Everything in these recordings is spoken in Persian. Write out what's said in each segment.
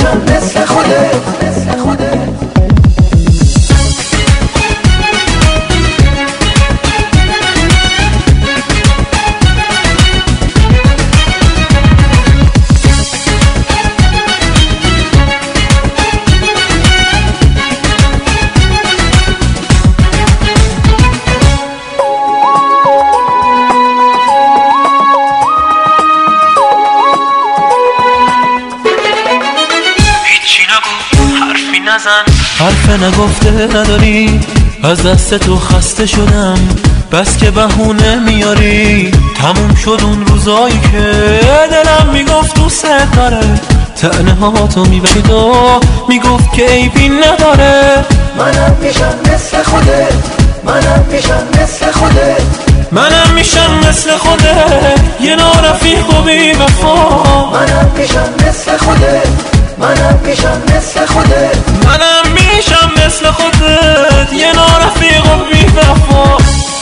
میشم مثل خودت، مثل خودت. حرف نگفته نداری، از دست تو خسته شدم، بس که بهونه میاری. تموم شد اون روزایی که دلم میگفت دوست داره، طعنه ها تو میبرید و میگفت که عیبی نداره. منم میشم مثل خودت، منم میشم مثل خودت، منم میشم مثل خودت، یه نارفیق و بی وفا. منم میشم مثل خودت، منم میشم مثل خودت، منم میشم مثل خودت، یه نارفیق و بی وفا.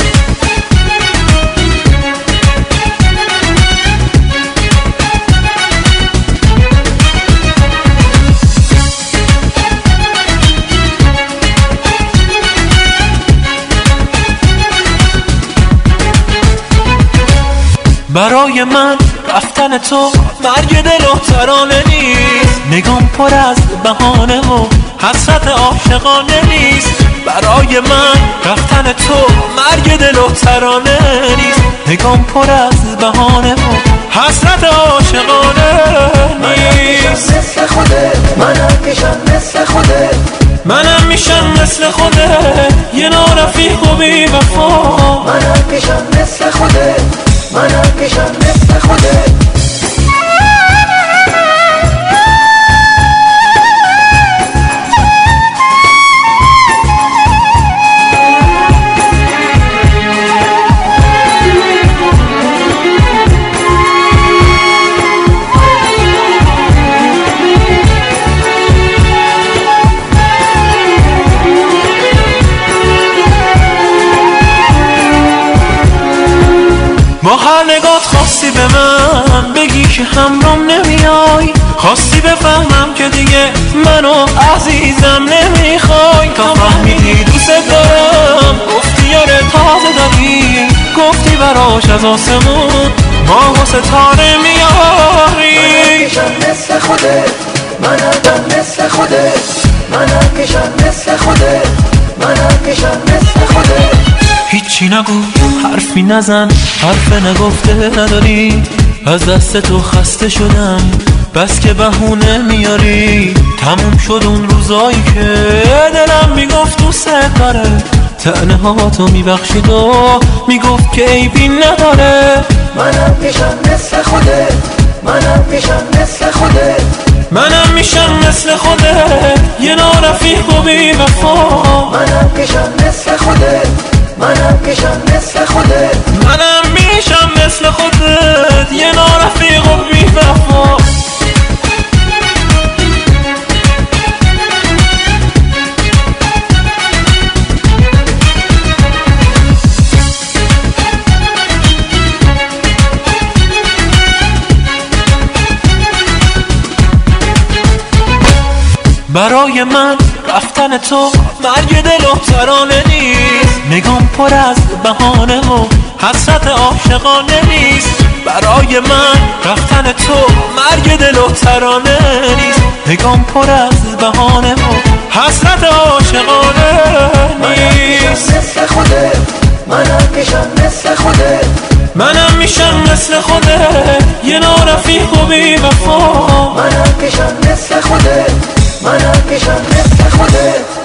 برای من رفتن تو مرگ دل و ترانه نیست، نگام پر از بهانه و حسرت عاشقانه نیست. برای من رفتن تو مرگ دل و ترانه نیست، نگام پر از بهانه و حسرت عاشقانه نیست. منم مثل خودت، منم میشم مثل خودت، منم میشم مثل خودت، یه نارفیق و بی وفا. منم میشم مثل خودت، منم میشم مثل خودت. با هر نگات خواستی به من بگی که همرام نمیای، خواستی بفهمم که دیگه منو عزیزم نمیخوای. تا فهمیدی دوست دارم، گفتی یاره تازه داری، گفتی براش از آسمون ماه و ستاره میاری. منم میشم مثل خودت، منم مثل خودت، منم میشم مثل خودت، منم میشم مثل خودت. هیچی نگو، حرفی نزن، حرف نگفته نداری، از دست تو خسته شدم، بس که بهونه میاری. تموم شد اون روزایی که دلم میگفت دوست داره، طعنه ها تو میبخشید و میگفت که عیبی نداره. منم میشم مثل خودت، منم میشم مثل خودت، منم میشم مثل خودت، یه نارفیق و بی وفا. منم میشم مثل خودت، منم میشم مثل خودت، منم میشم مثل خودت، یه نارفیق و بی وفا. برای من رفتن تو مرگ دل و ترانه نیست، نگام پر از بهانه و حسرت عاشقانه نیست. برای من رفتن تو مرگ دل و ترانه نیست، نگام پر از بهانه و حسرت عاشقانه نیست. منم مثل خودت، منم میشم مثل خودت، منم میشم مثل خودت، یه نارفیق و بی وفا. منم میشم مثل خودت، منم میشم مثل خودت.